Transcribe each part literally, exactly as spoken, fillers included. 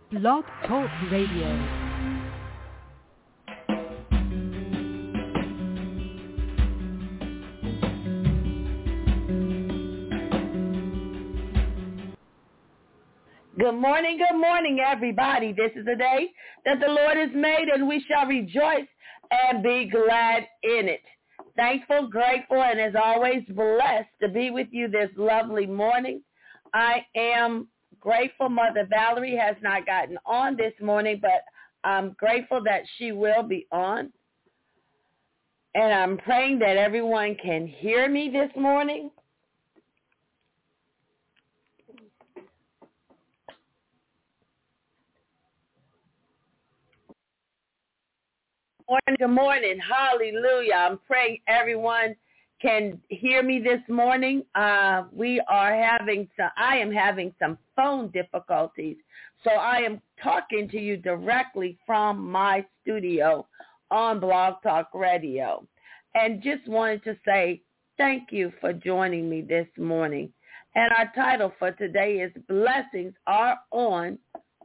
Blog Talk Radio. Good morning, good morning, everybody. This is the day that the Lord has made, and we shall rejoice and be glad in it. Thankful, grateful, and as always, blessed to be with you this lovely morning. I am grateful Mother Valerie has not gotten on this morning, but I'm grateful that she will be on. And I'm praying that everyone can hear me this morning. Morning, good morning. Hallelujah. I'm praying everyone can hear me this morning. Uh, we are having some, I am having some phone difficulties. So I am talking to you directly from my studio on Blog Talk Radio. And just wanted to say thank you for joining me this morning. And our title for today is Blessings Are on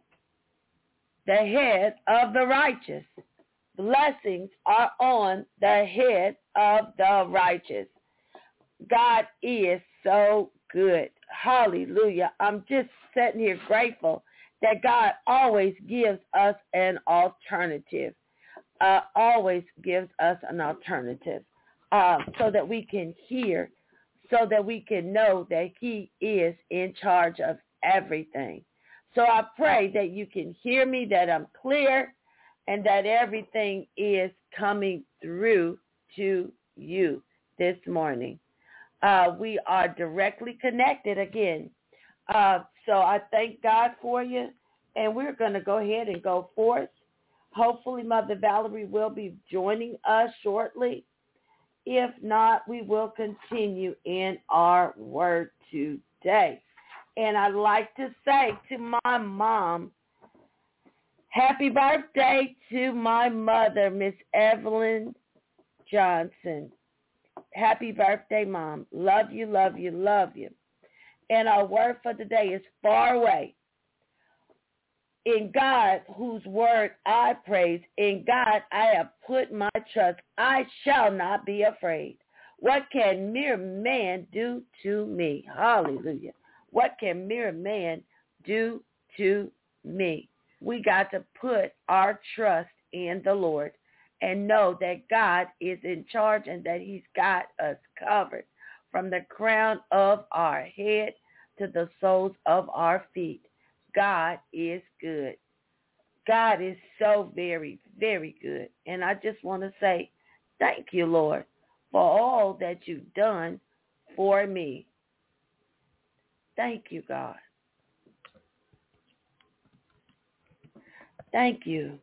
the Head of the Righteous. Blessings are on the head of the righteous. God is so good. Hallelujah. I'm just sitting here grateful that God always gives us an alternative. Uh, always gives us an alternative uh, so that we can hear, so that we can know that he is in charge of everything. So I pray that you can hear me, that I'm clear, and that everything is coming through to you this morning. Uh, we are directly connected again. Uh, so I thank God for you, and we're going to go ahead and go forth. Hopefully Mother Valerie will be joining us shortly. If not, we will continue in our word today. And I'd like to say to my mom, happy birthday to my mother, Miss Evelyn Johnson. Happy birthday, Mom. Love you, love you, love you. And our word for today is far away. In God, whose word I praise, in God I have put my trust. I shall not be afraid. What can mere man do to me? Hallelujah. What can mere man do to me? We got to put our trust in the Lord and know that God is in charge and that he's got us covered from the crown of our head to the soles of our feet. God is good. God is so very, very good. And I just want to say thank you, Lord, for all that you've done for me. Thank you, God. Thank you.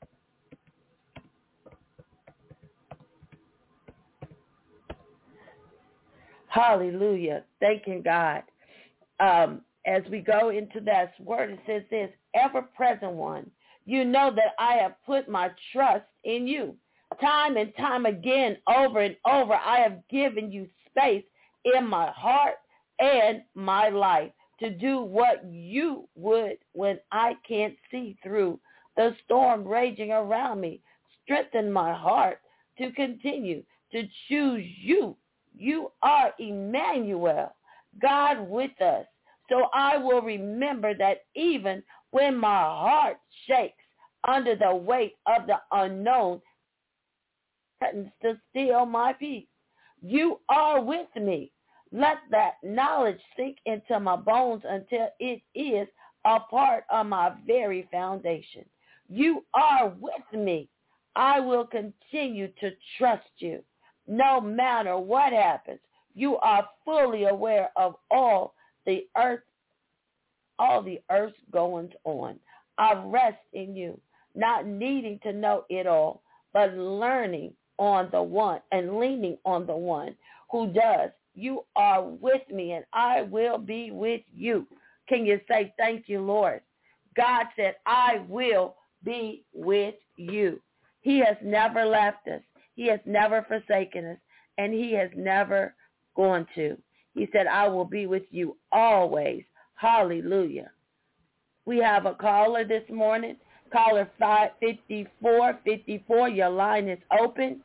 Hallelujah. Thanking God. Um, as we go into that word, it says this, ever-present one, you know that I have put my trust in you. Time and time again, over and over, I have given you space in my heart and my life to do what you would when I can't see through the storm raging around me. Strengthen my heart to continue to choose you. You are Emmanuel, God with us. So I will remember that even when my heart shakes under the weight of the unknown, threatens to steal my peace. You are with me. Let that knowledge sink into my bones until it is a part of my very foundation. You are with me. I will continue to trust you. No matter what happens, you are fully aware of all the earth, all the earth's goings on. I rest in you, not needing to know it all, but learning on the one and leaning on the one who does. You are with me, and I will be with you. Can you say thank you, Lord? God said, I will be with you. He has never left us. He has never forsaken us, and he has never gone to. He said, I will be with you always. Hallelujah. We have a caller this morning. Caller five fifty-four fifty-four. Your line is open.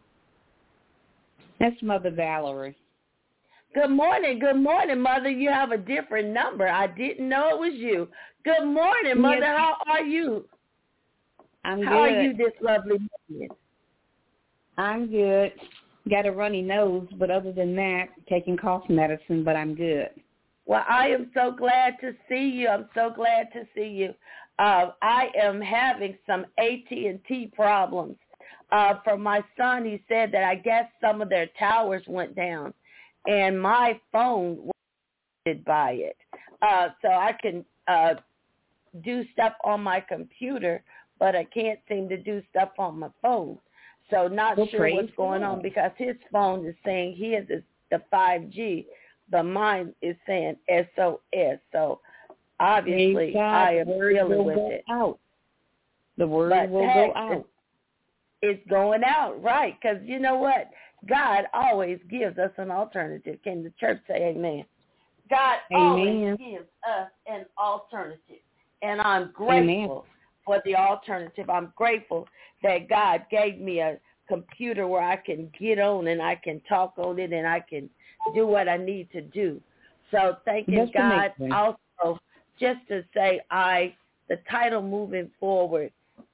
That's Mother Valerie. Good morning. Good morning, Mother. You have a different number. I didn't know it was you. Good morning, Mother. Yes. How are you? I'm How good. are you this lovely morning? I'm good. Got a runny nose, but other than that, taking cough medicine, but I'm good. Well, I am so glad to see you. I'm so glad to see you. Uh, I am having some A T and T problems. Uh, for my son, he said that I guess some of their towers went down, and my phone was affected by it. Uh, so I can uh, do stuff on my computer, but I can't seem to do stuff on my phone. So not well, sure what's going on because his phone is saying his is the five G, but mine is saying S O S. So obviously God, I am dealing with go it. Out. The word but will heck, go out. It's going out, right? Because you know what? God always gives us an alternative. Can the church say amen? God amen. always gives us an alternative. And I'm grateful amen. for the alternative. I'm grateful that God gave me a computer where I can get on and I can talk on it and I can do what I need to do. So thanking That's God amazing. Also, just to say I, the title moving forward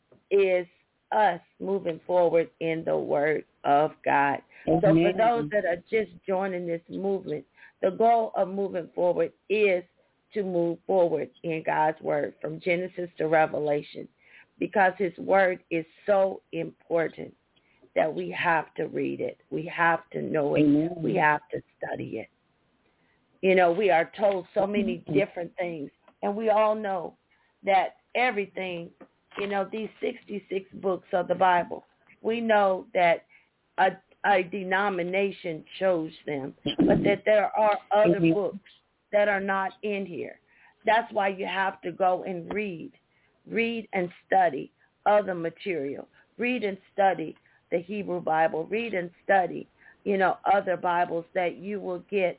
is us moving forward in the Word of God. Amen. So for those that are just joining this movement, the goal of moving forward is to move forward in God's Word from Genesis to Revelation, because his Word is so important that we have to read it. We have to know it. Amen. We have to study it. You know, we are told so many different things, and we all know that everything, you know, these sixty-six books of the Bible, we know that a, a denomination chose them, but that there are other mm-hmm. books that are not in here. That's why you have to go and read. Read and study other material. Read and study the Hebrew Bible. Read and study, you know, other Bibles that you will get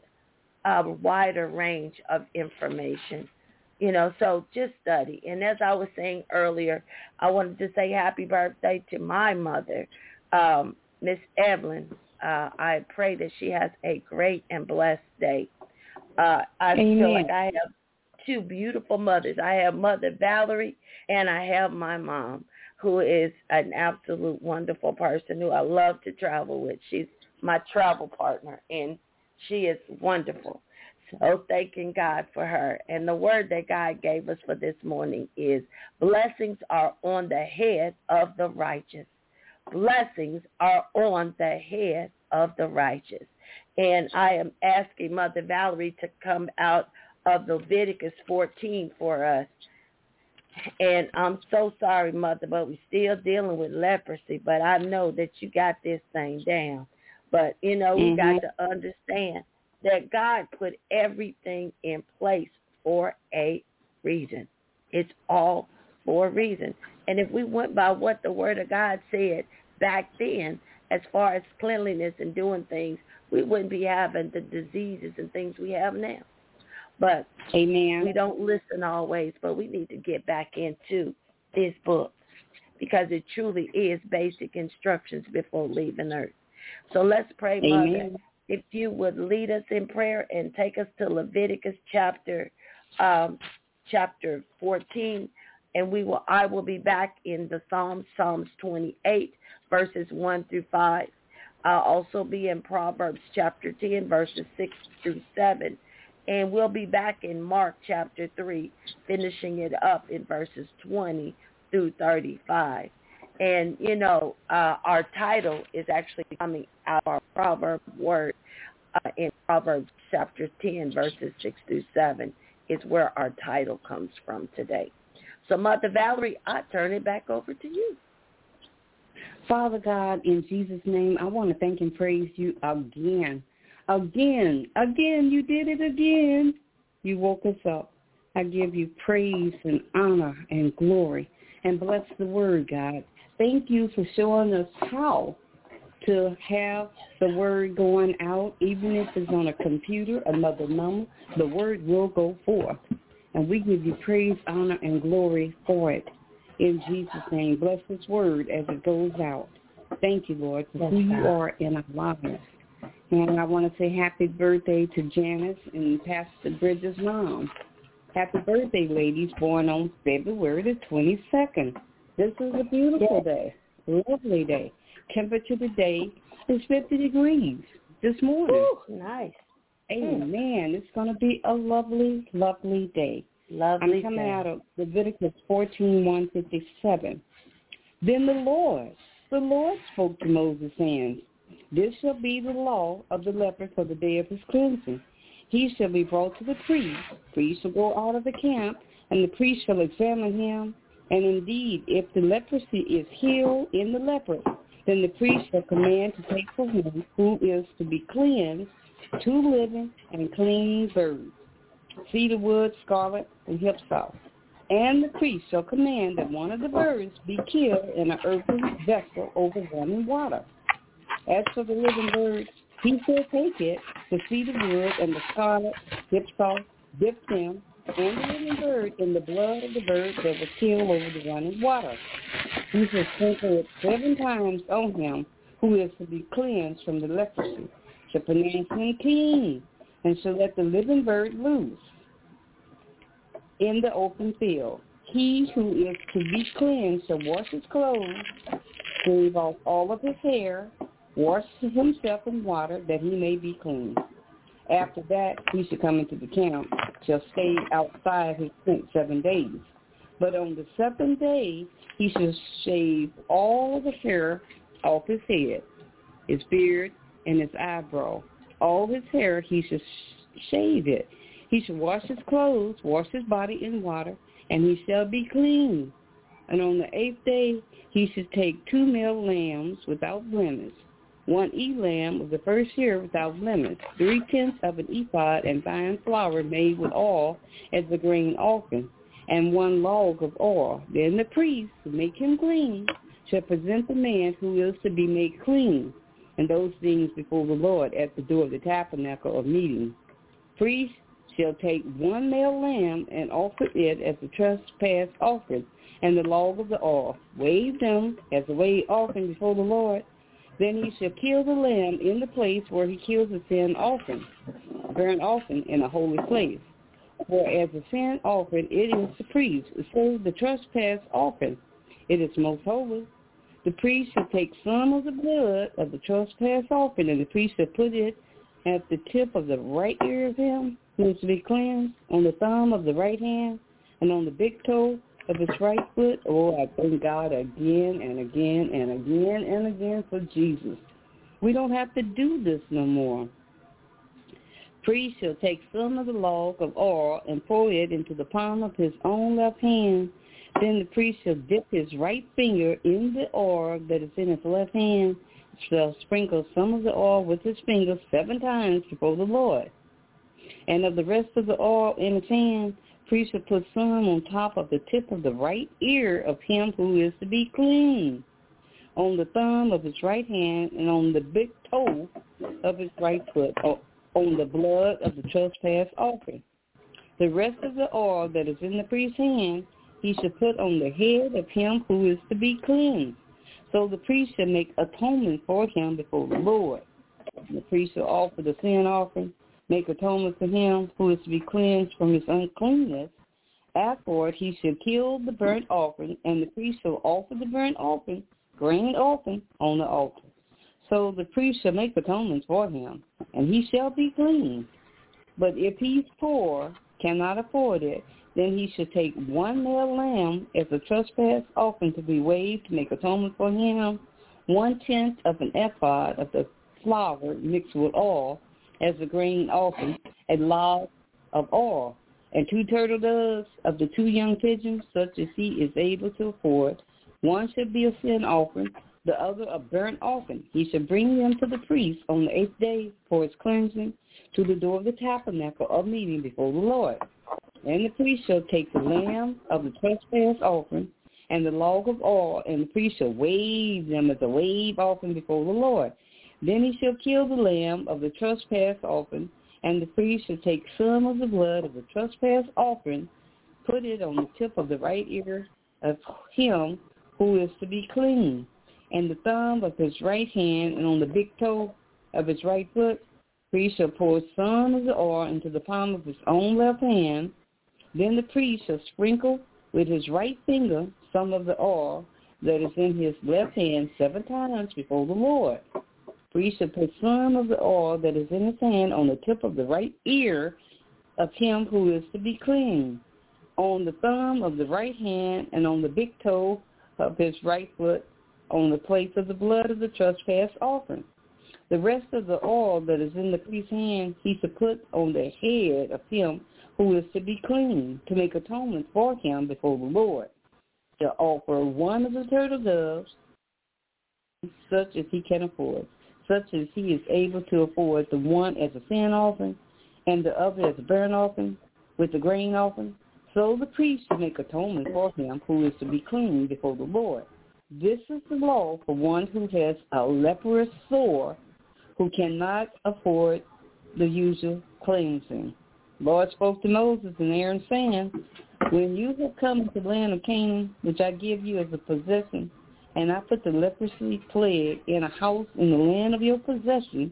a wider range of information. You know, so just study. And as I was saying earlier, I wanted to say happy birthday to my mother, um, Miss Evelyn. Uh, I pray that she has a great and blessed day. Uh, I Amen. feel like I have two beautiful mothers. I have Mother Valerie, and I have my mom, who is an absolute wonderful person who I love to travel with. She's my travel partner, and she is wonderful. So thanking God for her. And the word that God gave us for this morning is blessings are on the head of the righteous. Blessings are on the head of the righteous. And I am asking Mother Valerie to come out of Leviticus fourteen for us. And I'm so sorry, Mother, but we're still dealing with leprosy. But I know that you got this thing down. But, you know, we mm-hmm. got to understand that God put everything in place for a reason. It's all for a reason. And if we went by what the Word of God said back then, as far as cleanliness and doing things, we wouldn't be having the diseases and things we have now. But Amen. we don't listen always, but we need to get back into this book because it truly is basic instructions before leaving earth. So let's pray, Amen. Mother, if you would lead us in prayer and take us to Leviticus chapter um, chapter fourteen, and we will. I will be back in the Psalms, Psalms twenty-eight, verses one through five. I'll also be in Proverbs chapter ten, verses six through seven. And we'll be back in Mark chapter three, finishing it up in verses twenty through thirty-five. And, you know, uh, our title is actually coming out of our proverb word uh, in Proverbs chapter ten, verses six through seven is where our title comes from today. So, Mother Valerie, I turn it back over to you. Father God, in Jesus' name, I want to thank and praise you again. Again, again, you did it again. You woke us up. I give you praise and honor and glory and bless the word, God. Thank you for showing us how to have the word going out, even if it's on a computer, another number, the word will go forth. And we give you praise, honor, and glory for it. In Jesus' name, bless this word as it goes out. Thank you, Lord, for who you are in our lives. And I want to say happy birthday to Janice and Pastor Bridget's mom. Happy birthday, ladies, born on February the twenty-second. This is a beautiful day, lovely day. Temperature today is fifty degrees this morning. Ooh, nice. Amen. It's going to be a lovely, lovely day. Lovely I'm coming day. out of Leviticus fourteen, one fifty-seven. Then the Lord, the Lord spoke to Moses, saying, this shall be the law of the leper for the day of his cleansing. He shall be brought to the priest. Priest shall go out of the camp, and the priest shall examine him. And indeed, if the leprosy is healed in the leper, then the priest shall command to take for him who is to be cleansed two living and clean birds, cedar wood, scarlet, and hyssop. And the priest shall command that one of the birds be killed in an earthen vessel over running water. As for the living bird, he shall take it, the cedar wood and the scarlet, hyssop, dip him, and the living bird in the blood of the bird that was killed over the running water. He shall sprinkle it seven times on him who is to be cleansed from the leprosy, shall pronounce him clean, and shall let the living bird loose in the open field. He who is to be cleansed shall wash his clothes, shave off all of his hair, wash himself in water that he may be clean. After that, he shall come into the camp, shall stay outside his tent seven days. But on the seventh day, he shall shave all the hair off his head, his beard, and his eyebrow. All his hair he shall shave it. He shall wash his clothes, wash his body in water, and he shall be clean. And on the eighth day, he shall take two male lambs without blemish, one ewe-lamb of the first year without blemish, three-tenths of an ephod and fine flour made with oil as a grain offering, and one log of oil. Then the priest, to make him clean, shall present the man who is to be made clean, and those things before the Lord at the door of the tabernacle of meeting. Priest shall take one male lamb and offer it as a trespass offering, and the log of the oil, wave them as a wave offering before the Lord. Then he shall kill the lamb in the place where he kills the sin offering, burnt offering in a holy place. For as a sin offering, it is the priest. So the trespass offering, it is most holy. The priest shall take some of the blood of the trespass offering, and the priest shall put it at the tip of the right ear of him who is to be cleansed, on the thumb of the right hand, and on the big toe of his right foot. Oh, I thank God again and again and again and again for Jesus. We don't have to do this no more. Priest shall take some of the log of oil and pour it into the palm of his own left hand. Then the priest shall dip his right finger in the oil that is in his left hand, shall sprinkle some of the oil with his finger seven times before the Lord. And of the rest of the oil in his hand, priest shall put some on top of the tip of the right ear of him who is to be clean, on the thumb of his right hand, and on the big toe of his right foot, or on the blood of the trespass offering. The rest of the oil that is in the priest's hand, he shall put on the head of him who is to be cleansed. So the priest shall make atonement for him before the Lord. And the priest shall offer the sin offering, make atonement for him who is to be cleansed from his uncleanness. Afterward he shall kill the burnt offering, and the priest shall offer the burnt offering, grain offering, on the altar. So the priest shall make atonements for him, and he shall be clean. But if he's poor, cannot afford it, then he shall take one male lamb as a trespass offering to be waved to make atonement for him, one-tenth of an ephod of the flour mixed with oil as a grain offering, a log of oil, and two turtle doves of the two young pigeons, such as he is able to afford. One shall be a sin offering, the other a burnt offering. He shall bring them to the priest on the eighth day for his cleansing to the door of the tabernacle of meeting before the Lord. And the priest shall take the lamb of the trespass offering and the log of oil, and the priest shall wave them as a wave offering before the Lord. Then he shall kill the lamb of the trespass offering, and the priest shall take some of the blood of the trespass offering put it on the tip of the right ear of him who is to be clean, and the thumb of his right hand, and on the big toe of his right foot. Priest shall pour some of the oil into the palm of his own left hand. Then the priest shall sprinkle with his right finger some of the oil that is in his left hand seven times before the Lord. Priest shall put some of the oil that is in his hand on the tip of the right ear of him who is to be clean, on the thumb of the right hand, and on the big toe of his right foot, on the place of the blood of the trespass offering. The rest of the oil that is in the priest's hand he shall put on the head of him who is to be clean, to make atonement for him before the Lord. Shall offer one of the turtle doves, such as he can afford, such as he is able to afford, the one as a sin offering, and the other as a burnt offering, with the grain offering. So the priest shall make atonement for him who is to be clean before the Lord. This is the law for one who has a leprous sore, who cannot afford the usual cleansing. The Lord spoke to Moses and Aaron, saying, when you have come into the land of Canaan, which I give you as a possession, and I put the leprosy plague in a house in the land of your possession,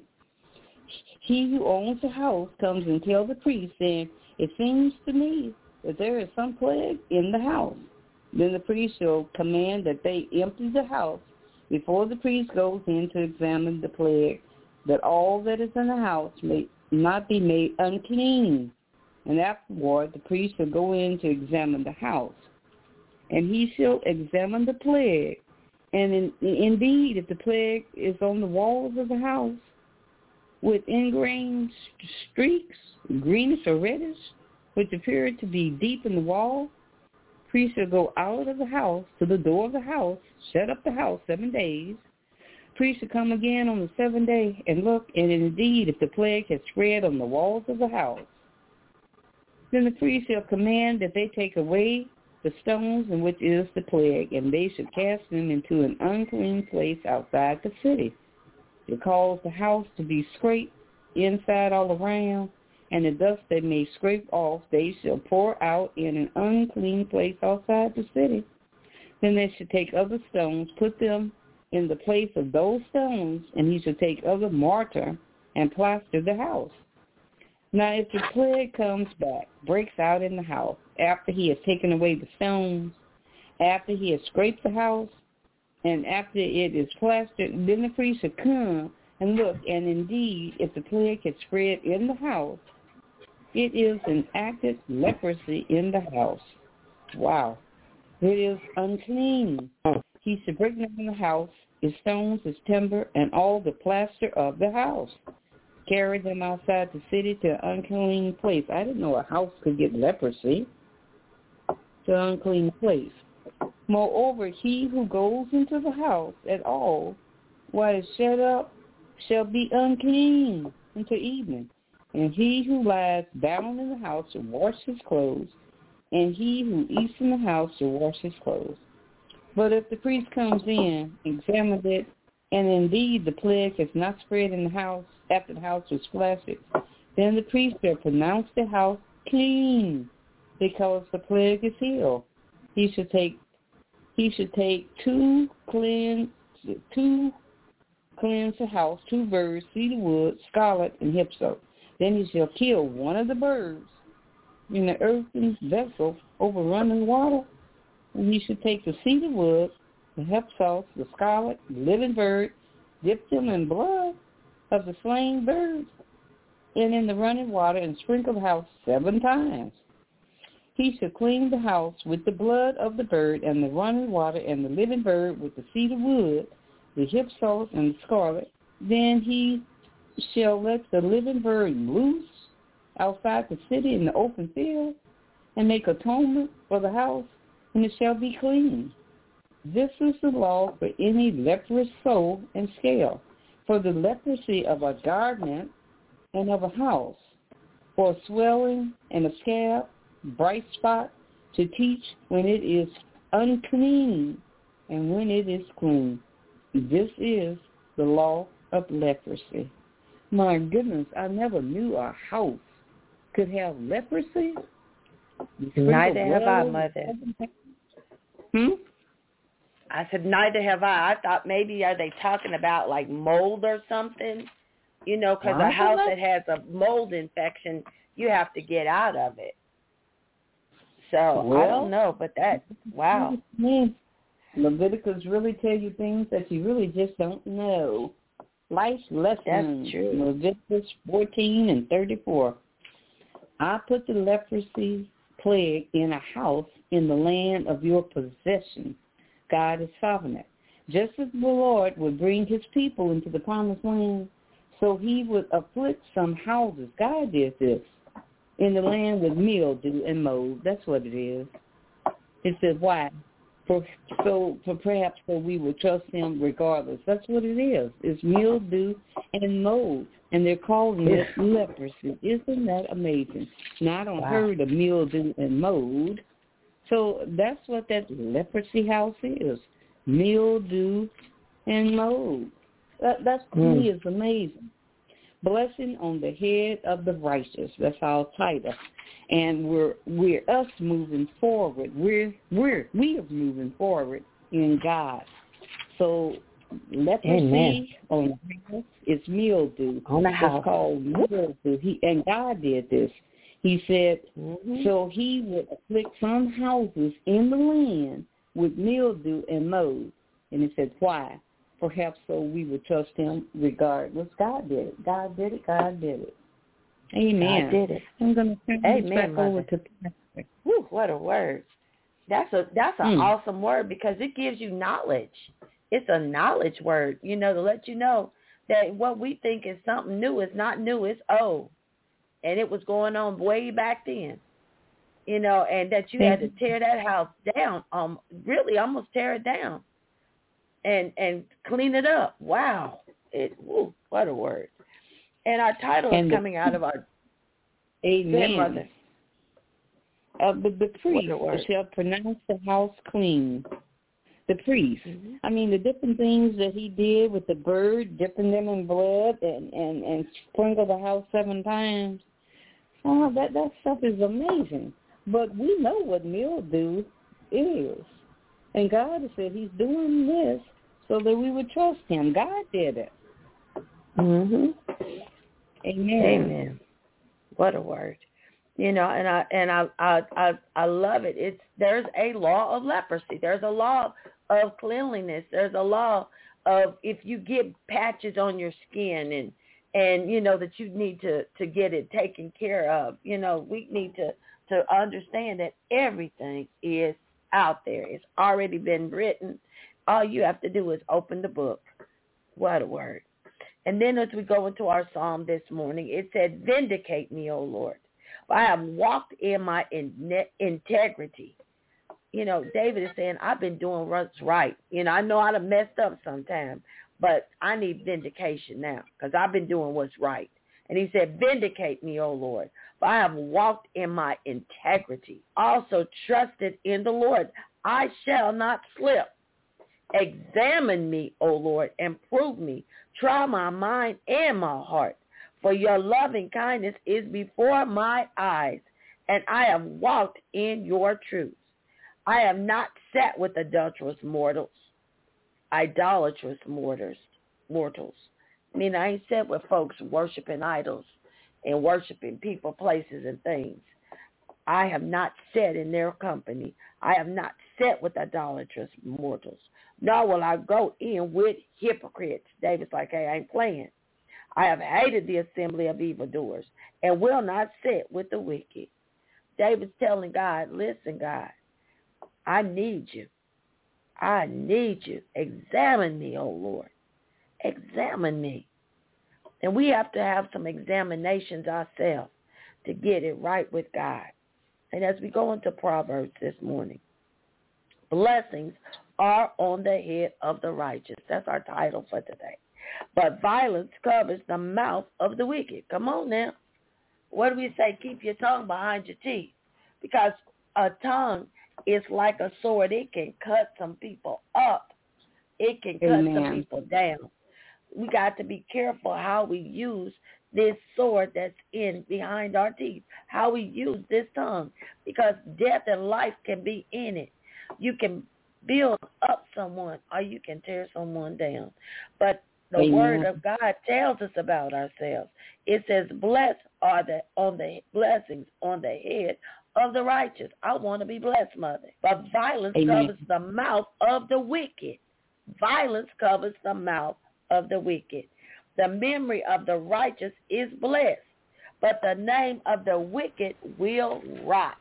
he who owns the house comes and tells the priest, saying, it seems to me that there is some plague in the house. Then the priest shall command that they empty the house before the priest goes in to examine the plague, that all that is in the house may not be made unclean. And afterward the priest shall go in to examine the house. And he shall examine the plague. And in, indeed, if the plague is on the walls of the house, with ingrained streaks, greenish or reddish, which appear to be deep in the wall, priest shall go out of the house to the door of the house, shut up the house seven days. Priest shall come again on the seventh day and look, and indeed, if the plague has spread on the walls of the house, then the priest shall command that they take away the stones in which is the plague, and they should cast them into an unclean place outside the city. To cause the house to be scraped inside all around, and the dust they may scrape off they shall pour out in an unclean place outside the city. Then they should take other stones, put them in the place of those stones, and he shall take other mortar and plaster the house. Now if the plague comes back, breaks out in the house, after he has taken away the stones, after he has scraped the house, and after it is plastered, then the priest shall come and look, and indeed, if the plague has spread in the house, it is an active leprosy in the house. Wow. It is unclean. He should bring them in the house, his stones, his timber, and all the plaster of the house. Carry them outside the city to an unclean place. I didn't know a house could get leprosy. To an unclean place. Moreover, he who goes into the house at all while it's shut up shall be unclean until evening. And he who lies down in the house shall wash his clothes, and he who eats in the house shall wash his clothes. But if the priest comes in, examines it, and indeed the plague has not spread in the house after the house was plastered, then the priest shall pronounce the house clean, because the plague is healed. He should take he should take two cleanse two cleanse the house, two birds, cedar wood, scarlet, and hyssop. Then he shall kill one of the birds in the earthen vessel over running water. And he should take the cedar wood, the hyssop, the scarlet, the living bird, dip them in blood of the slain birds, and in the running water, and sprinkle the house seven times. He shall clean the house with the blood of the bird, and the running water, and the living bird with the cedar wood, the hyssop, and the scarlet. Then he shall let the living bird loose outside the city in the open field, and make atonement for the house, and it shall be clean. This is the law for any leprous soul and scale, for the leprosy of a garment and of a house, for swelling and a scab, bright spot, to teach when it is unclean and when it is clean. This is the law of leprosy. My goodness, I never knew a house could have leprosy. Neither have I, Mother. Hmm? I said, neither have I. I thought maybe are they talking about like mold or something? You know, because a house that has a mold infection, you have to get out of it. So well, I don't know, but that, wow. Leviticus really tell you things that you really just don't know. Life lessons. That's true. Leviticus fourteen and thirty-four. I put the leprosy plague in a house in the land of your possession. God is sovereign. Just as the Lord would bring his people into the promised land, so he would afflict some houses. God did this in the land with mildew and mold. That's what it is. It says, why? For, so, for perhaps so we would trust him regardless. That's what it is. It's mildew and mold, and they're calling it leprosy. Isn't that amazing? Now, I don't wow. heard of mildew and mold. So that's what that leprosy house is, mildew and mold. That, that to mm. me is amazing. Blessing on the head of the righteous. That's our title. And we're we're us moving forward. We're we're we are moving forward in God. So leprosy Amen. On the house is mildew. On the house. It's called mildew. He and God did this. He said, mm-hmm. so he would afflict some houses in the land with mildew and mold. And he said, why? Perhaps so we would trust him regardless. God did it. God did it. God did it. Amen. God did it. I'm going to turn Amen, this back Mother. over to Pastor. Whew, what a word. That's a that's an mm. awesome word because it gives you knowledge. It's a knowledge word, you know, to let you know that what we think is something new is not new. It's old. And it was going on way back then, you know, and that you had to tear that house down, um, really almost tear it down and and clean it up. Wow. It, woo, what a word. And our title and is the, coming out of our Amen. Mother. Uh, but the priest shall pronounce the house clean. The priest. Mm-hmm. I mean, the different things that he did with the bird, dipping them in blood and, and, and sprinkle the house seven times. Oh, that, that stuff is amazing. But we know what mildew is. And God has said he's doing this so that we would trust him. God did it. Mm-hmm. Amen. Amen. What a word. You know, and I and I, I I I love it. It's there's a law of leprosy. There's a law of cleanliness. There's a law of if you get patches on your skin and and you know that you need to, to get it taken care of. You know, we need to, to understand that everything is out there. It's already been written. All you have to do is open the book. What a word. And then as we go into our psalm this morning, it said, vindicate me, O Lord. For I have walked in my in- integrity. You know, David is saying, I've been doing what's right. You know, I know I'd have messed up sometime, but I need vindication now because I've been doing what's right. And he said, vindicate me, O Lord, for I have walked in my integrity. Also trusted in the Lord. I shall not slip. Examine me, O Lord, and prove me. Try my mind and my heart. For your loving kindness is before my eyes, and I have walked in your truth. I have not sat with adulterous mortals, idolatrous mortals. mortals. I mean, I ain't sat with folks worshiping idols and worshiping people, places, and things. I have not sat in their company. I have not sat with idolatrous mortals, nor will I go in with hypocrites. David's like, hey, I ain't playing. I have hated the assembly of evildoers and will not sit with the wicked. David's telling God, listen, God, I need you. I need you. Examine me, oh Lord. Examine me. And we have to have some examinations ourselves to get it right with God. And as we go into Proverbs this morning, blessings are on the head of the righteous. That's our title for today. But violence covers the mouth of the wicked. Come on now. What do we say? Keep your tongue behind your teeth. Because a tongue is like a sword. It can cut some people up. It can cut Amen. some people down. We got to be careful how we use this sword that's in behind our teeth, how we use this tongue, because death and life can be in it. You can build up someone or you can tear someone down. But the Amen. word of God tells us about ourselves. It says, blessed are the on the blessings on the head of the righteous. I want to be blessed, Mother. But violence Amen. covers the mouth of the wicked. Violence covers the mouth of the wicked. The memory of the righteous is blessed, but the name of the wicked will rot.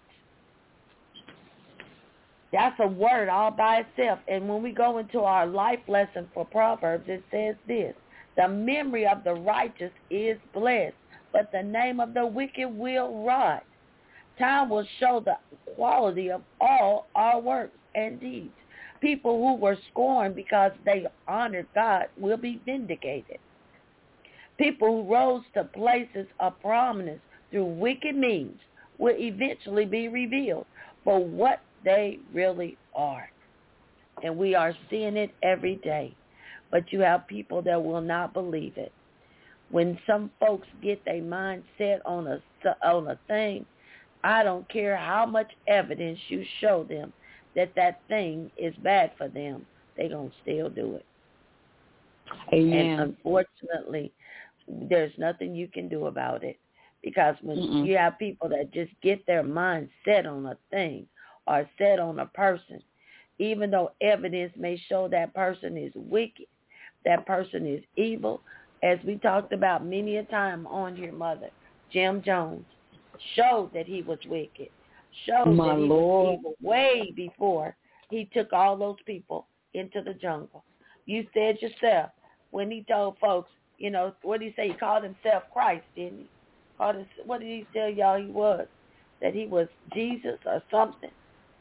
That's a word all by itself. And when we go into our life lesson for Proverbs, it says this: the memory of the righteous is blessed, but the name of the wicked will rot. Time will show the quality of all our works and deeds. People who were scorned because they honored God will be vindicated. People who rose to places of prominence through wicked means will eventually be revealed for what they really are. And we are seeing it every day. But you have people that will not believe it. When some folks get their mind set on a, on a thing, I don't care how much evidence you show them that that thing is bad for them, they're going to still do it. Amen. And unfortunately, there's nothing you can do about it. Because when Mm-mm. you have people that just get their mind set on a thing or set on a person, even though evidence may show that person is wicked, that person is evil, as we talked about many a time on here, Mother, Jim Jones showed that he was wicked, showed My that he Lord. was evil way before he took all those people into the jungle. You said yourself when he told folks, you know, what did he say? He called himself Christ, didn't he? Called his, what did he tell y'all he was? That he was Jesus or something.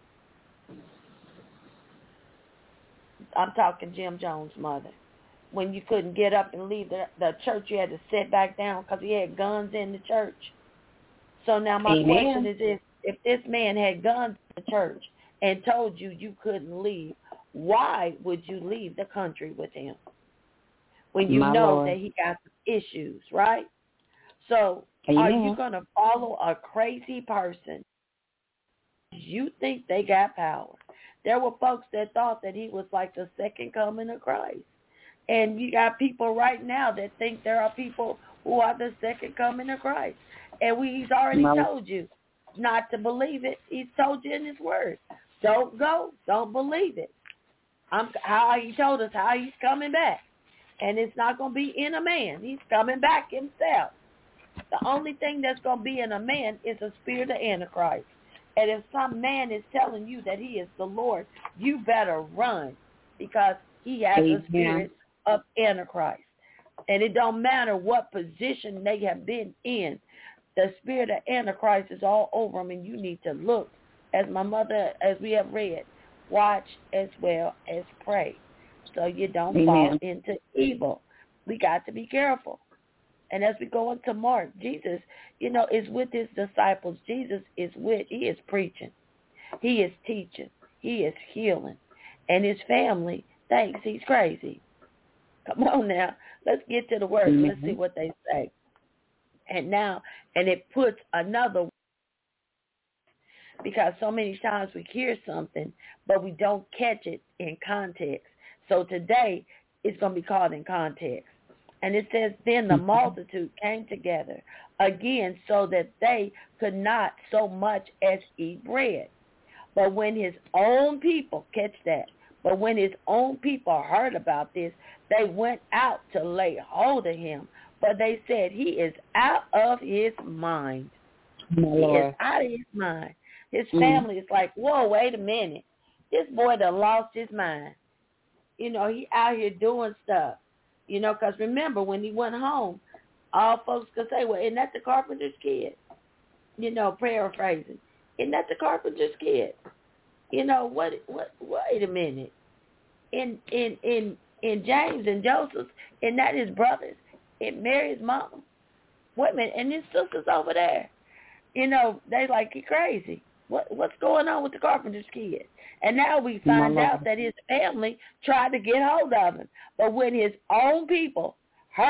I'm talking Jim Jones' mother. When you couldn't get up and leave the, the church, you had to sit back down because he had guns in the church. So now my Amen. question is this: if this man had guns in the church and told you you couldn't leave, why would you leave the country with him? When you my know Lord. that he got some issues, right? So Amen. are you going to follow a crazy person? You think they got power. There were folks that thought that he was like the second coming of Christ. And you got people right now that think there are people who are the second coming of Christ. And we, he's already No. told you not to believe it. He's told you in his word. Don't go. Don't believe it. I'm, how he told us how he's coming back. And it's not going to be in a man. He's coming back himself. The only thing that's going to be in a man is a spirit of Antichrist. And if some man is telling you that he is the Lord, you better run, because he has Amen. a spirit of Antichrist. And it don't matter what position they have been in. The spirit of Antichrist is all over them, and you need to look, as my mother, as we have read, watch as well as pray, so you don't Amen. fall into evil. We got to be careful. And as we go into Mark, Jesus, you know, is with his disciples. Jesus is with, he is preaching. He is teaching. He is healing. And his family thinks he's crazy. Come on now. Let's get to the word. Mm-hmm. Let's see what they say. And now, and it puts another, because so many times we hear something, but we don't catch it in context. So today, it's going to be called in context. And it says, then the multitude came together again so that they could not so much as eat bread. But when his own people, catch that, but when his own people heard about this, they went out to lay hold of him. But they said, he is out of his mind. My he Lord. is out of his mind. His family mm. is like, whoa, wait a minute. This boy done lost his mind. You know, he out here doing stuff. You know, because remember, when he went home, all folks could say, well, isn't that the carpenter's kid? You know, paraphrasing. Isn't that the carpenter's kid? You know, what, what, wait a minute. In in in in James and Joseph, isn't that his brothers? And Mary's mom. Wait a minute, and his sisters over there. You know, they like, he crazy. What What's going on with the carpenter's kid? And now we find out that his family tried to get hold of him. But when his own people heard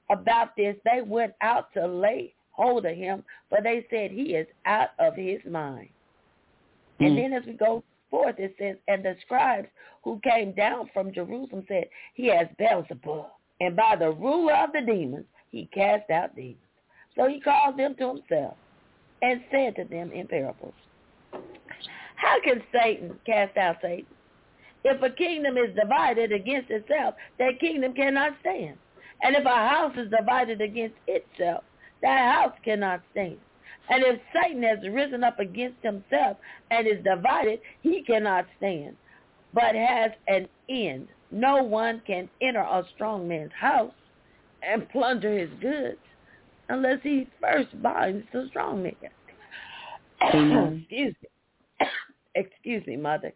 about this, they went out to lay hold of him, for they said he is out of his mind. Mm. And then as we go forth, it says, and the scribes who came down from Jerusalem said, he has Beelzebub, and by the ruler of the demons he cast out demons. So he called them to himself and said to them in parables, how can Satan cast out Satan? If a kingdom is divided against itself, that kingdom cannot stand. And if a house is divided against itself, that house cannot stand. And if Satan has risen up against himself and is divided, he cannot stand, but has an end. No one can enter a strong man's house and plunder his goods unless he first binds the strong man. Mm-hmm. Excuse me. Excuse me, mother.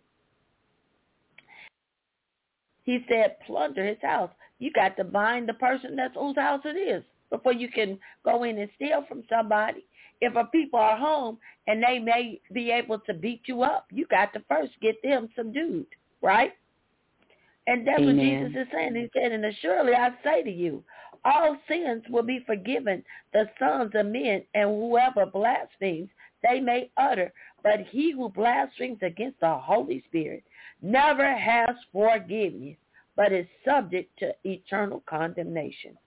He said, plunder his house. You got to bind the person that's whose house it is before you can go in and steal from somebody. If a people are home and they may be able to beat you up, you got to first get them subdued, right? And that's Amen. What Jesus is saying. He said, and surely I say to you, all sins will be forgiven the sons of men, and whoever blasphemes, they may utter. But he who blasphemes against the Holy Spirit never has forgiveness, but is subject to eternal condemnation.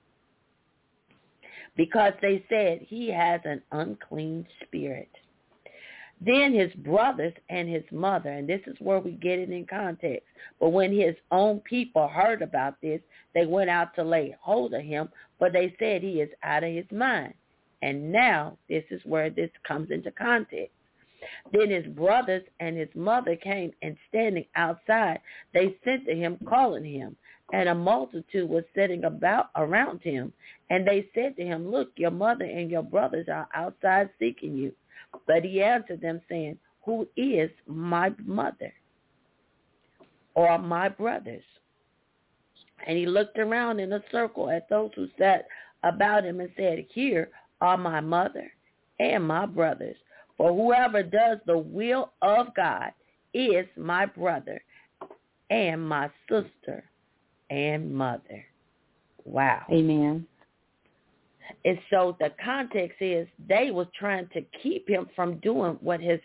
Because they said he has an unclean spirit. Then his brothers and his mother, and this is where we get it in context, but when his own people heard about this, they went out to lay hold of him, for they said he is out of his mind. And now this is where this comes into context. Then his brothers and his mother came, and standing outside, they sent to him, calling him. And a multitude was sitting about around him. And they said to him, look, your mother and your brothers are outside seeking you. But he answered them, saying, who is my mother or my brothers? And he looked around in a circle at those who sat about him and said, here are my mother and my brothers. For whoever does the will of God is my brother and my sister and mother. Wow. Amen. And so the context is they was trying to keep him from doing what his,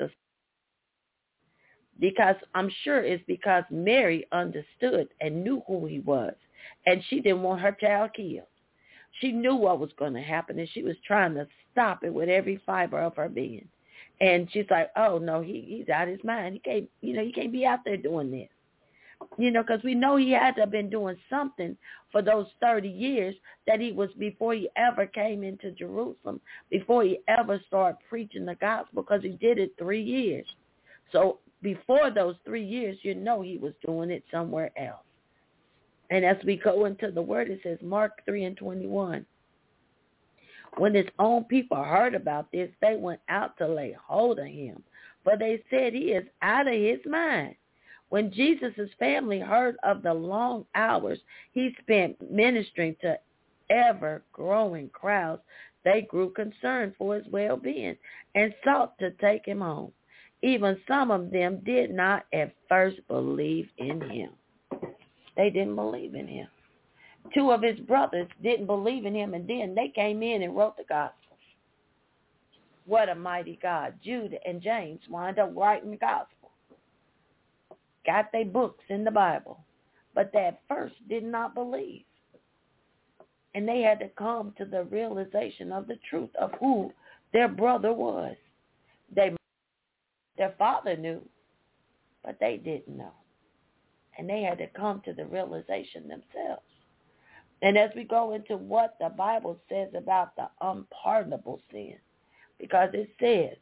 because I'm sure it's because Mary understood and knew who he was, and she didn't want her child killed. She knew what was going to happen, and she was trying to stop it with every fiber of her being. And she's like, oh, no, he, he's out of his mind. He can't, you know, he can't be out there doing this. You know, because we know he had to have been doing something for those thirty years that he was before he ever came into Jerusalem, before he ever started preaching the gospel, because he did it three years. So before those three years, you know he was doing it somewhere else. And as we go into the word, it says Mark three and twenty-one. When his own people heard about this, they went out to lay hold of him, for they said he is out of his mind. When Jesus' family heard of the long hours he spent ministering to ever-growing crowds, they grew concerned for his well-being and sought to take him home. Even some of them did not at first believe in him. They didn't believe in him. Two of his brothers didn't believe in him, and then they came in and wrote the Gospels. What a mighty God. Jude and James wound up writing the Gospel. Got their books in the Bible, but they at first did not believe. And they had to come to the realization of the truth of who their brother was. They, their father knew, but they didn't know. And they had to come to the realization themselves. And as we go into what the Bible says about the unpardonable sin, because it says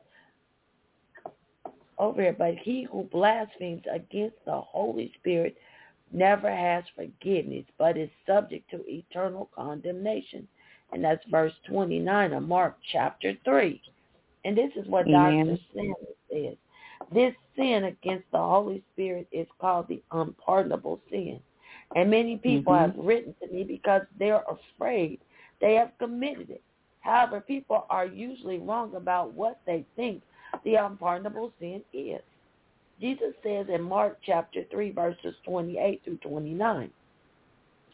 over here, but he who blasphemes against the Holy Spirit never has forgiveness, but is subject to eternal condemnation. And that's verse twenty-nine of Mark chapter three. And this is what Amen. Doctor Sanders says. This sin against the Holy Spirit is called the unpardonable sin. And many people mm-hmm. have written to me because they're afraid they have committed it. However, people are usually wrong about what they think the unpardonable sin is. Jesus says in Mark chapter three, verses twenty-eight through twenty-nine,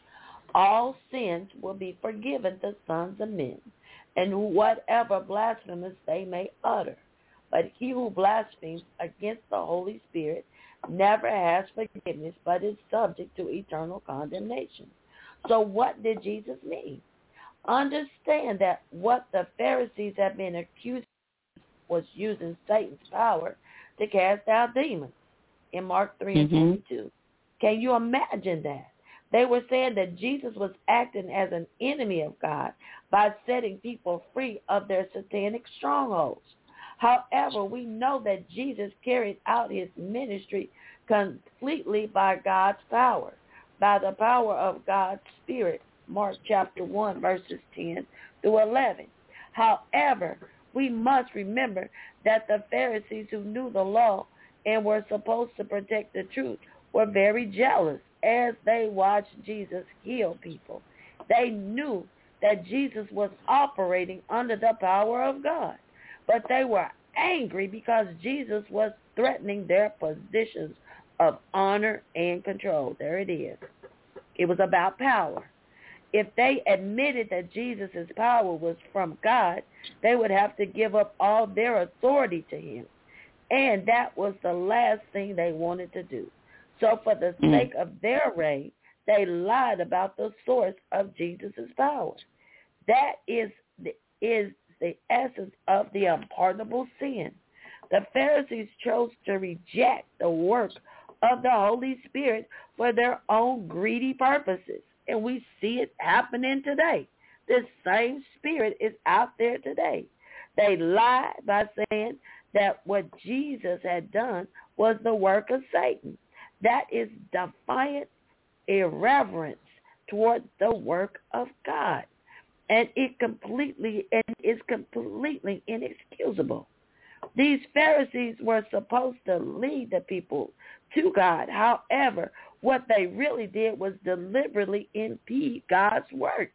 all sins will be forgiven the sons of men, and whatever blasphemies they may utter. But he who blasphemes against the Holy Spirit never has forgiveness, but is subject to eternal condemnation. So what did Jesus mean? Understand that what the Pharisees have been accused of was using Satan's power to cast out demons in Mark three mm-hmm. and twenty-two. Can you imagine that? They were saying that Jesus was acting as an enemy of God by setting people free of their satanic strongholds. However, we know that Jesus carried out his ministry completely by God's power, by the power of God's Spirit. Mark chapter one, verses ten through eleven. However, we must remember that the Pharisees who knew the law and were supposed to protect the truth were very jealous as they watched Jesus heal people. They knew that Jesus was operating under the power of God, but they were angry because Jesus was threatening their positions of honor and control. There it is. It was about power. If they admitted that Jesus' power was from God, they would have to give up all their authority to him. And that was the last thing they wanted to do. So for the mm. sake of their reign, they lied about the source of Jesus' power. That is the, is the essence of the unpardonable sin. The Pharisees chose to reject the work of the Holy Spirit for their own greedy purposes. And we see it happening today. This same spirit is out there today. They lied by saying that what Jesus had done was the work of Satan. That is defiant irreverence toward the work of God. And it completely and is completely inexcusable. These Pharisees were supposed to lead the people to God. However, what they really did was deliberately impede God's work.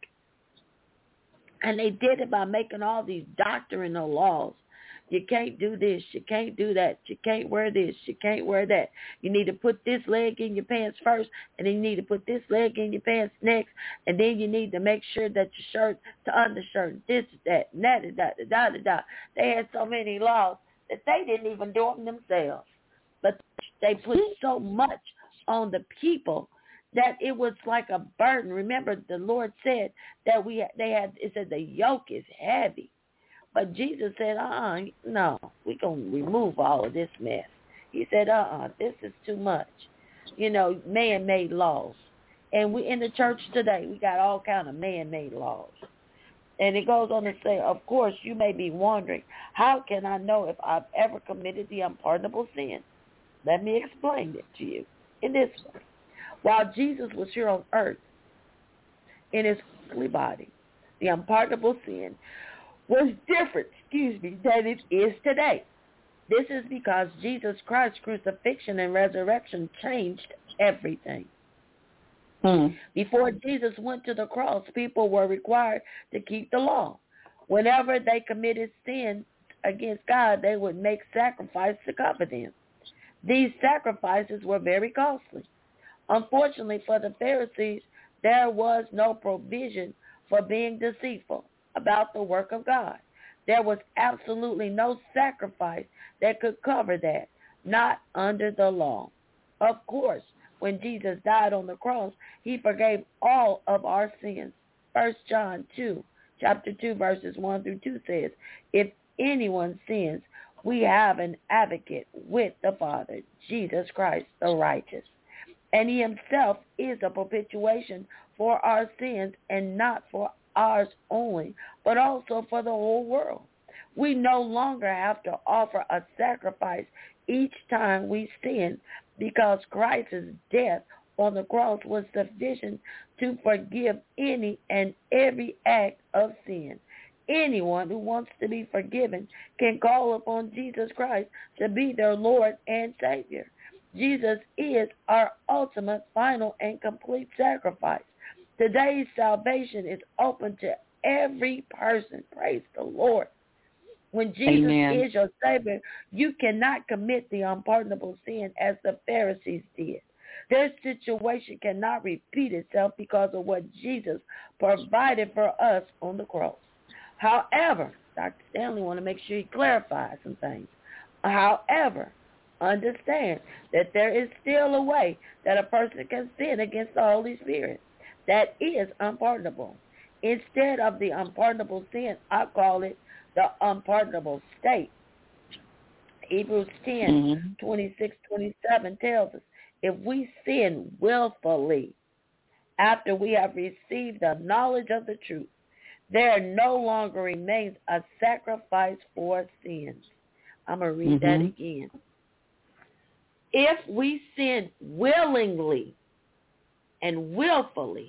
And they did it by making all these doctrinal laws. You can't do this. You can't do that. You can't wear this. You can't wear that. You need to put this leg in your pants first, and then you need to put this leg in your pants next, and then you need to make sure that your shirt to undershirt, this, that, and that, and that, da, da, da. They had so many laws that they didn't even do them themselves. But they put so much on the people that it was like a burden. Remember, the Lord said that we they had, it said the yoke is heavy. But Jesus said, uh-uh, no, we're going to remove all of this mess. He said, uh-uh, this is too much. You know, man-made laws. And we in the church today, we got all kind of man-made laws. And it goes on to say, of course, you may be wondering, how can I know if I've ever committed the unpardonable sin? Let me explain it to you in this way. While Jesus was here on earth, in his earthly body, the unpardonable sin was different, excuse me, than it is today. This is because Jesus Christ's crucifixion and resurrection changed everything. Hmm. Before Jesus went to the cross, people were required to keep the law. Whenever they committed sin against God, they would make sacrifices to cover them. These sacrifices were very costly. Unfortunately for the Pharisees, there was no provision for being deceitful about the work of God. There was absolutely no sacrifice that could cover that, not under the law. Of course, when Jesus died on the cross, he forgave all of our sins. First John two, chapter two, verses one through two says, if anyone sins, we have an advocate with the Father, Jesus Christ the righteous. And he himself is a propitiation for our sins, and not for ours only, but also for the whole world. We no longer have to offer a sacrifice each time we sin, because Christ's death on the cross was sufficient to forgive any and every act of sin. Anyone who wants to be forgiven can call upon Jesus Christ to be their Lord and Savior. Jesus is our ultimate, final, and complete sacrifice. Today's salvation is open to every person. Praise the Lord. When Jesus Amen. Is your Savior, you cannot commit the unpardonable sin as the Pharisees did. Their situation cannot repeat itself because of what Jesus provided for us on the cross. However, Doctor Stanley want to make sure he clarifies some things. However, understand that there is still a way that a person can sin against the Holy Spirit that is unpardonable. Instead of the unpardonable sin, I call it the unpardonable state. Hebrews ten, mm-hmm. twenty-six, twenty-seven tells us, if we sin willfully after we have received the knowledge of the truth, there no longer remains a sacrifice for sins. I'm going to read mm-hmm. that again. If we sin willingly and willfully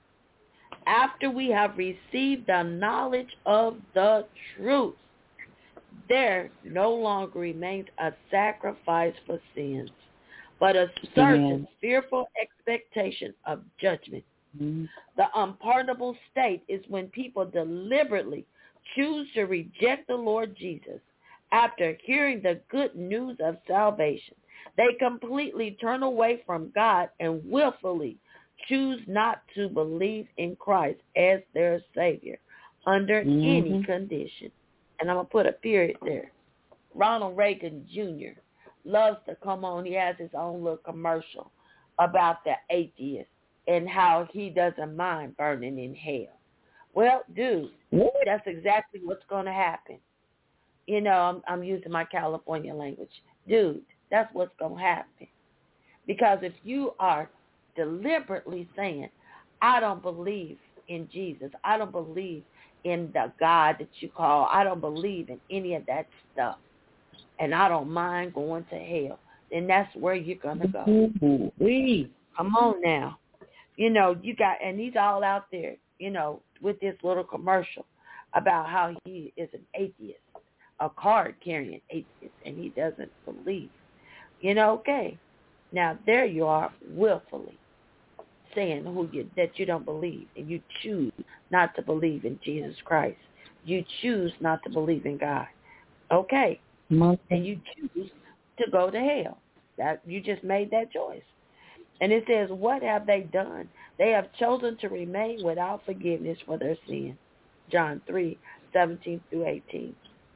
after we have received the knowledge of the truth, there no longer remains a sacrifice for sins, but a certain Amen. fearful expectation of judgment. Mm-hmm. The unpardonable state is when people deliberately choose to reject the Lord Jesus after hearing the good news of salvation. They completely turn away from God and willfully choose not to believe in Christ as their Savior under mm-hmm. any condition. And I'm going to put a period there. Ronald Reagan Junior loves to come on. He has his own little commercial about the atheist and how he doesn't mind burning in hell. Well, dude, that's exactly what's going to happen. You know, I'm, I'm using my California language. Dude, that's what's going to happen. Because if you are deliberately saying, I don't believe in Jesus, I don't believe in the God that you call, I don't believe in any of that stuff, and I don't mind going to hell, then that's where you're going to go. Mm-hmm. Come on now. You know, you got, and he's all out there, you know, with this little commercial about how he is an atheist, a card-carrying atheist, and he doesn't believe. You know, okay. Now, there you are willfully saying who you, that you don't believe, and you choose not to believe in Jesus Christ. You choose not to believe in God. Okay. Mm-hmm. And you choose to go to hell. That you just made that choice. And it says, what have they done? They have chosen to remain without forgiveness for their sin. John three, seventeen through eighteen.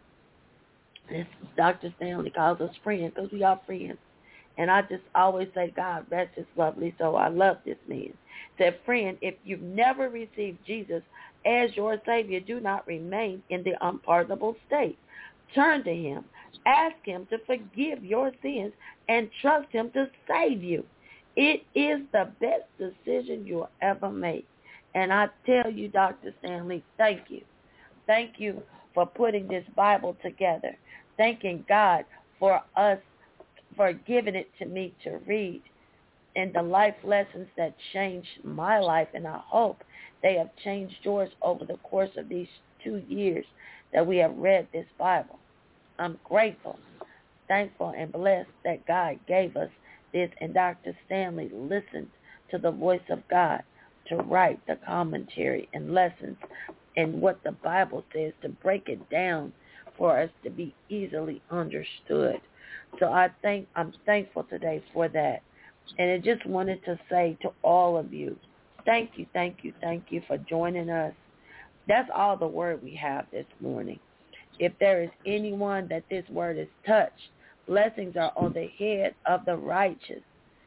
This Doctor Stanley calls us friends because we are friends. And I just always say, God, that's just lovely, so I love this man. Said, friend, if you've never received Jesus as your Savior, do not remain in the unpardonable state. Turn to him. Ask him to forgive your sins and trust him to save you. It is the best decision you'll ever make. And I tell you, Doctor Stanley, thank you. Thank you for putting this Bible together. Thanking God for us, for giving it to me to read, and the life lessons that changed my life, and I hope they have changed yours over the course of these two years that we have read this Bible. I'm grateful, thankful, and blessed that God gave us this, and Doctor Stanley listened to the voice of God to write the commentary and lessons and what the Bible says, to break it down for us to be easily understood. So I think I'm thankful today for that. And I just wanted to say to all of you, thank you, thank you, thank you for joining us. That's all the word we have this morning. If there is anyone that this word has touched, blessings are on the head of the righteous,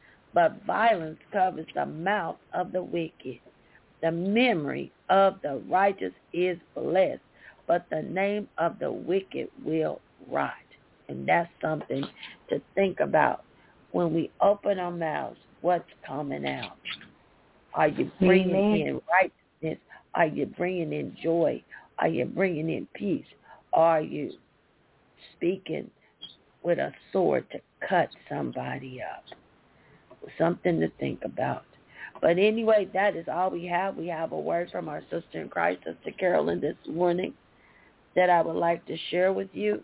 but violence covers the mouth of the wicked. The memory of the righteous is blessed, but the name of the wicked will rot. And that's something to think about. When we open our mouths, what's coming out? Are you bringing Amen. in righteousness? Are you bringing in joy? Are you bringing in peace? Are you speaking with a sword to cut somebody up? Something to think about. But anyway, that is all we have. We have a word from our sister in Christ, Sister Carolyn, this morning that I would like to share with you.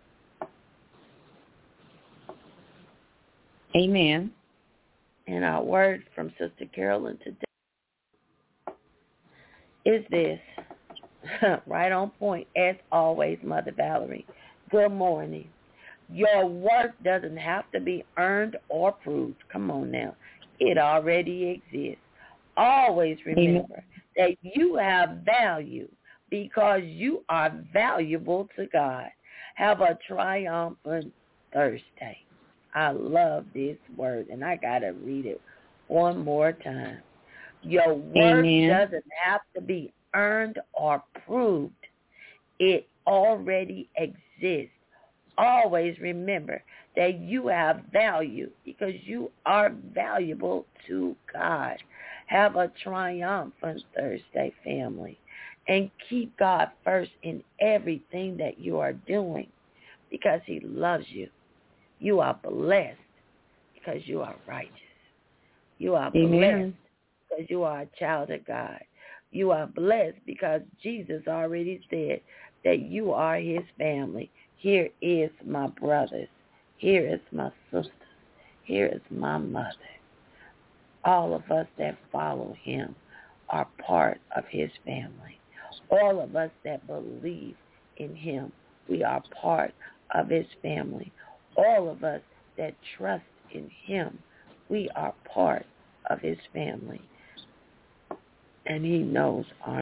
Amen. And our word from Sister Carolyn today is this. Right on point, as always, Mother Valerie. Good morning. Your worth doesn't have to be earned or proved. Come on now. It already exists. Always remember Amen. that you have value because you are valuable to God. Have a triumphant Thursday. I love this word, and I got to read it one more time. Your worth Amen. doesn't have to be earned or proved. It already exists. Always remember that you have value because you are valuable to God. Have a triumphant Thursday, family, and keep God first in everything that you are doing because he loves you. You are blessed because you are righteous. You are Amen. blessed because you are a child of God. You are blessed because Jesus already said that you are his family. Here is my brothers. Here is my sisters. Here is my mother. All of us that follow him are part of his family. All of us that believe in him, we are part of his family. All of us that trust in him, we are part of his family. And he knows our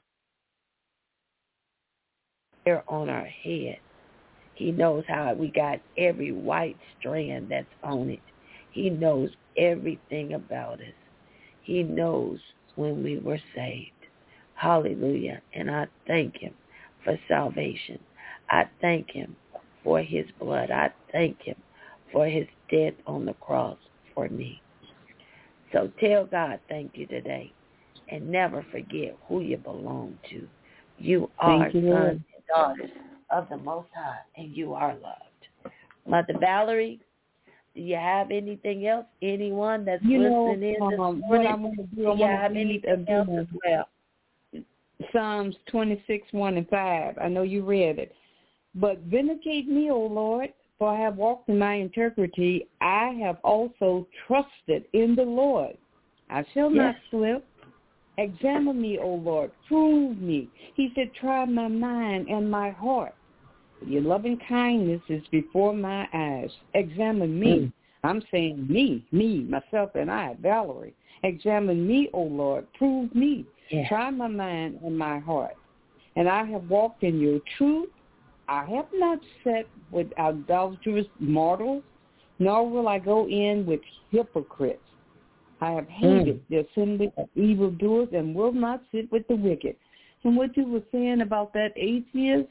hair on our head. He knows how we got every white strand that's on it. He knows everything about us. He knows when we were saved. Hallelujah. And I thank him for salvation. I thank him for his blood. I thank him for his death on the cross for me. So tell God thank you today. And never forget who you belong to. You are you, sons Lord. and daughters of the Most High, and you are loved. Mother Valerie, do you have anything else? Anyone that's You listening know, in this um, morning, what I want to do, do I you want have to read anything else again as well? Psalms twenty-six, one and five. I know you read it. But vindicate me, O Lord, for I have walked in my integrity. I have also trusted in the Lord. I shall Yes. not slip. Examine me, O Lord. Prove me. He said, try my mind and my heart. Your loving kindness is before my eyes. Examine me. Mm. I'm saying me, me, myself, and I, Valerie. Examine me, O Lord. Prove me. Yeah. Try my mind and my heart. And I have walked in your truth. I have not sat with adulterous mortals, nor will I go in with hypocrites. I have hated mm. the assembly of evildoers and will not sit with the wicked. And what you were saying about that atheist,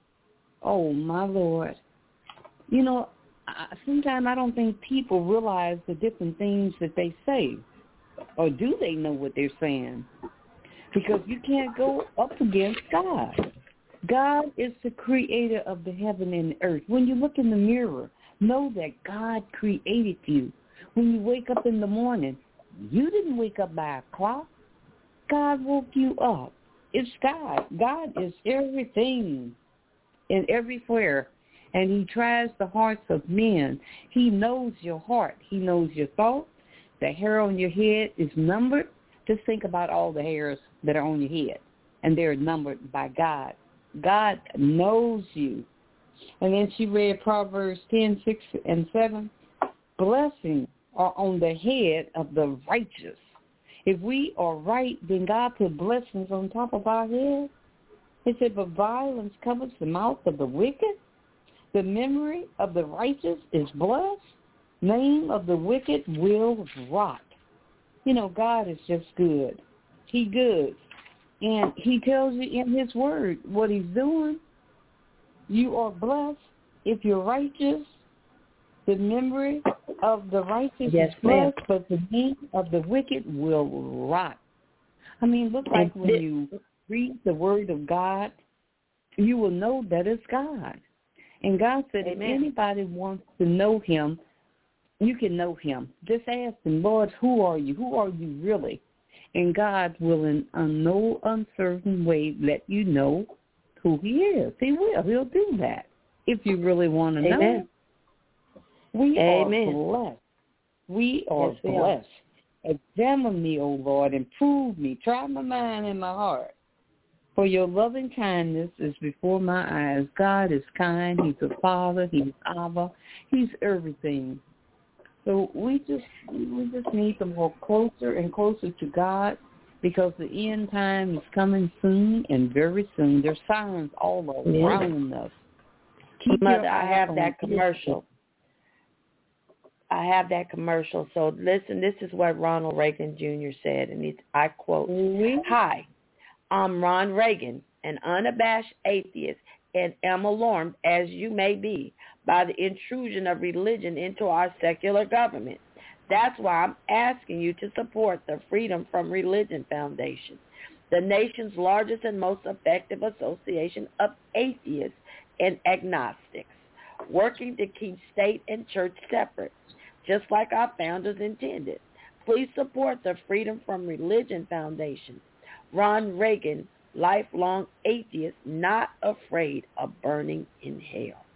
oh, my Lord. You know, sometimes I don't think people realize the different things that they say. Or do they know what they're saying? Because you can't go up against God. God is the creator of the heaven and the earth. When you look in the mirror, know that God created you. When you wake up in the morning, you didn't wake up by a clock. God woke you up. It's God. God is everything and everywhere, and he tries the hearts of men. He knows your heart. He knows your thoughts. The hair on your head is numbered. Just think about all the hairs that are on your head, and they're numbered by God. God knows you. And then she read Proverbs ten, six, and seven. Blessings are on the head of the righteous. If we are right, then God put blessings on top of our head. He said, but violence covers the mouth of the wicked. The memory of the righteous is blessed. Name of the wicked will rot. You know, God is just good. He good. And he tells you in his word what he's doing. You are blessed if you're righteous. The memory of the righteous yes, is blessed, ma'am. but the name of the wicked will rot. I mean, look like and when this, you read the word of God, you will know that it's God. And God said, amen. If anybody wants to know him, you can know him. Just ask him, Lord, who are you? Who are you really? And God will in a no uncertain way let you know who he is. He will. He'll do that if you really want to amen. know. We Amen. are blessed. We are yes, we blessed. Are. Examine me, O Lord, and prove me. Try my mind and my heart. For your loving kindness is before my eyes. God is kind. He's a father. He's Abba. He's everything. So we just we just need to walk closer and closer to God, because the end time is coming soon and very soon. There's signs all around us. Keep Mother, I have that commercial. I have that commercial. So listen, this is what Ronald Reagan Junior said, and it's, I quote, mm-hmm. Hi, I'm Ron Reagan, an unabashed atheist, and am alarmed, as you may be, by the intrusion of religion into our secular government. That's why I'm asking you to support the Freedom from Religion Foundation, the nation's largest and most effective association of atheists and agnostics, working to keep state and church separate, just like our founders intended. Please support the Freedom from Religion Foundation. Ron Reagan, lifelong atheist, not afraid of burning in hell.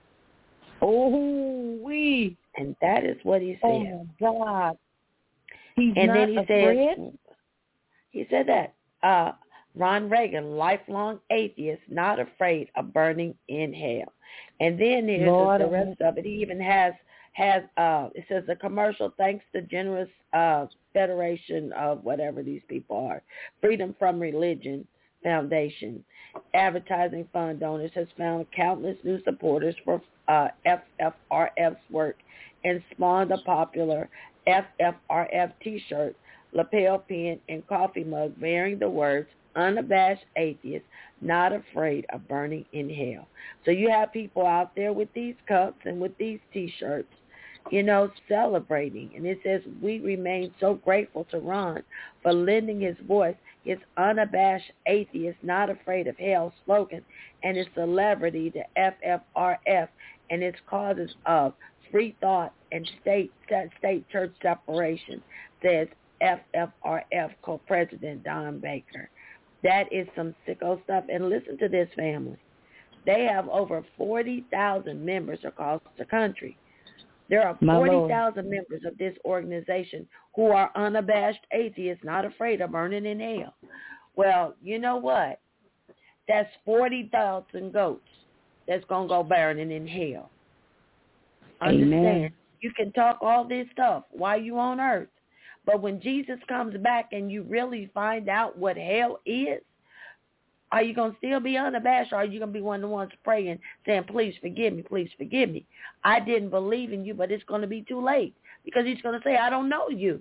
Oh, we. And that is what he said. Oh, God. He's and not then he afraid? said, he said that, uh, Ron Reagan, lifelong atheist, not afraid of burning in hell. And then here's Lord, the rest of it. He even has, has uh, it says the commercial, thanks to generous uh, Federation of whatever these people are, Freedom from Religion Foundation, advertising fund donors, has found countless new supporters for uh, F F R F's work and spawned a popular F F R F t-shirt, lapel pin, and coffee mug bearing the words, unabashed atheist, not afraid of burning in hell. So you have people out there with these cups and with these t-shirts, you know, celebrating. And it says, we remain so grateful to Ron for lending his voice, his unabashed atheist, not afraid of hell slogan, and his celebrity to F F R F and its causes of free thought and state state church separation, says F F R F co-president Don Baker. That is some sicko stuff. And listen to this, family. They have over forty thousand members across the country. There are forty thousand members of this organization who are unabashed atheists, not afraid of burning in hell. Well, you know what? That's forty thousand goats that's going to go burning in hell. Understand? Amen. You can talk all this stuff while you on earth, but when Jesus comes back and you really find out what hell is, are you going to still be unabashed, or are you going to be one of the ones praying, saying, please forgive me, please forgive me. I didn't believe in you, but it's going to be too late, because he's going to say, I don't know you.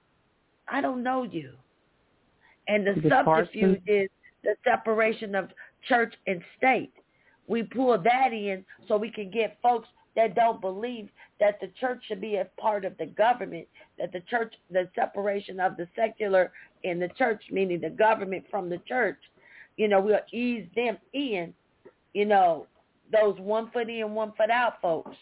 I don't know you. And the, the subterfuge is the separation of church and state. We pull that in so we can get folks that don't believe that the church should be a part of the government, that the church, the separation of the secular and the church, meaning the government from the church, you know, we'll ease them in, you know, those one foot in, one foot out folks.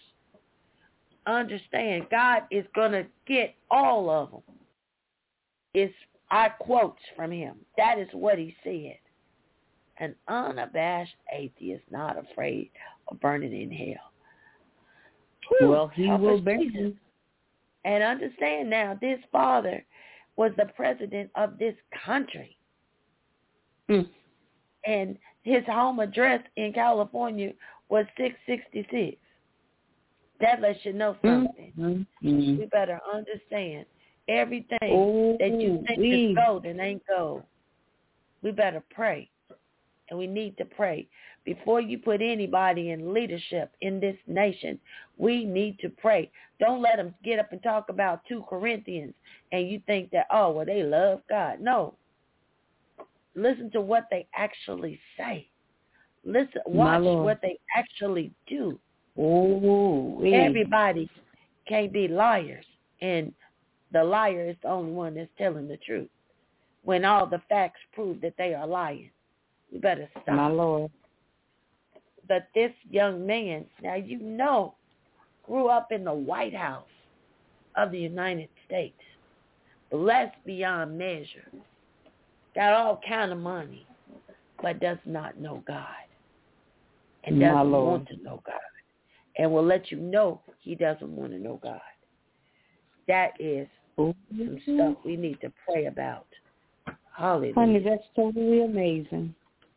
Understand, God is going to get all of them. It's our quotes from him. That is what he said. An unabashed atheist, not afraid of burning in hell. Whew, well, he will be. And understand now, this father was the president of this country. Mm. And his home address in California was six sixty-six. That lets you know something. Mm-hmm. You better understand everything oh, that you think we. is gold and ain't gold. We better pray. And we need to pray. Before you put anybody in leadership in this nation, we need to pray. Don't let them get up and talk about two Corinthians and you think that, oh, well, they love God. No. Listen to what they actually say. Listen, watch what they actually do. Oh, everybody can't be liars, and the liar is the only one that's telling the truth. When all the facts prove that they are lying, we better stop. My Lord. But this young man, now you know, grew up in the White House of the United States, blessed beyond measure, got all kind of money, but does not know God, and doesn't want to know God, and will let you know he doesn't want to know God. That is mm-hmm. some stuff we need to pray about. Hallelujah. Honey, that's totally amazing.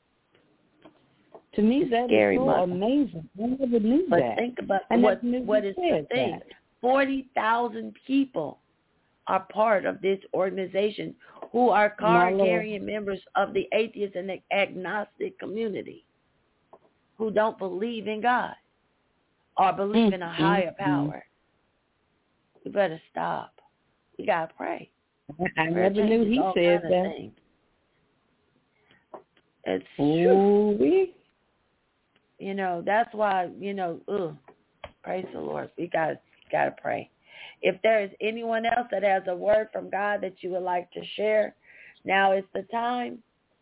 To me, that Scary is so mother. amazing. I never knew but that. think about I what never knew what is the thing. that. forty thousand people are part of this organization who are card-carrying members of the atheist and the agnostic community who don't believe in God or believe in a higher power. We better stop. We got to pray. I never knew he said that. It's true. You know, that's why, you know, ugh, praise the Lord. We got got to pray. If there is anyone else that has a word from God that you would like to share, now is the time.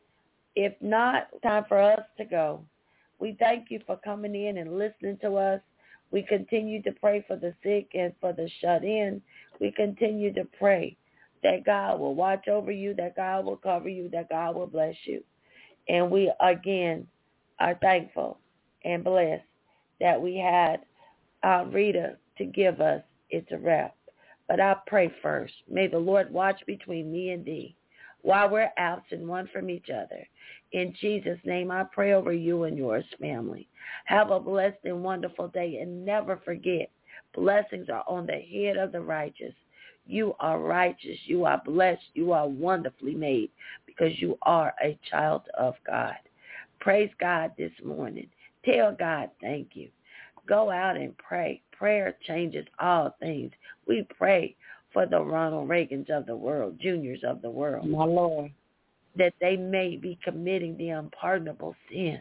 If not, time for us to go. We thank you for coming in and listening to us. We continue to pray for the sick and for the shut in. We continue to pray that God will watch over you, that God will cover you, that God will bless you. And we, again, are thankful and blessed that we had uh, Rita to give us It's a Wrap. But I pray first. May the Lord watch between me and thee while we're absent one from each other. In Jesus' name, I pray over you and yours, family. Have a blessed and wonderful day, and never forget, blessings are on the head of the righteous. You are righteous. You are blessed. You are wonderfully made because you are a child of God. Praise God this morning. Tell God thank you. Go out and pray. Prayer changes all things. We pray for the Ronald Reagans of the world, juniors of the world. My Lord. That they may be committing the unpardonable sin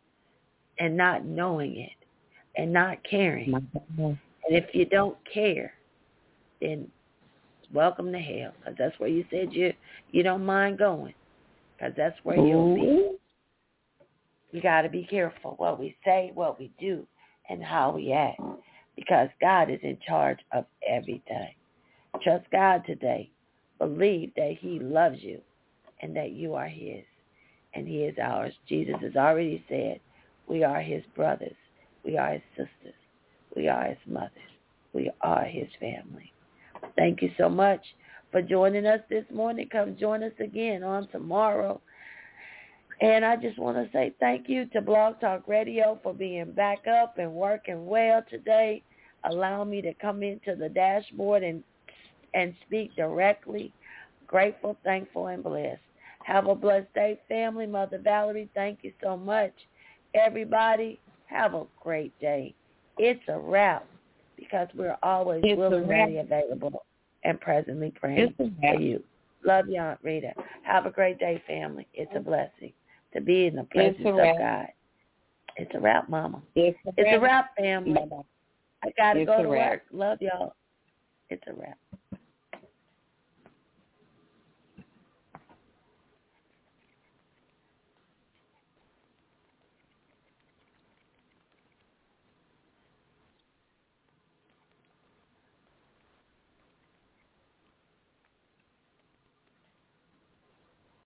and not knowing it and not caring. And if you don't care, then welcome to hell, because that's where you said you, you don't mind going, because that's where you'll be. You got to be careful what we say, what we do, and how we act, because God is in charge of everything. Trust God today. Believe that he loves you and that you are his and he is ours. Jesus has already said we are his brothers. We are his sisters. We are his mothers. We are his family. Thank you so much for joining us this morning. Come join us again on tomorrow. And I just want to say thank you to Blog Talk Radio for being back up and working well today. Allow me to come into the dashboard and and speak directly. Grateful, thankful, and blessed. Have a blessed day, family. Mother Valerie, thank you so much. Everybody, have a great day. It's a wrap, because we're always it's willing, ready, available, and presently praying for you. Love you, Aunt Rita. Have a great day, family. It's a blessing to be in the presence of God. It's a wrap, Mama. It's a wrap, it's a wrap family. Bye-bye. I got to it's go to wrap. work. Love y'all. It's a wrap.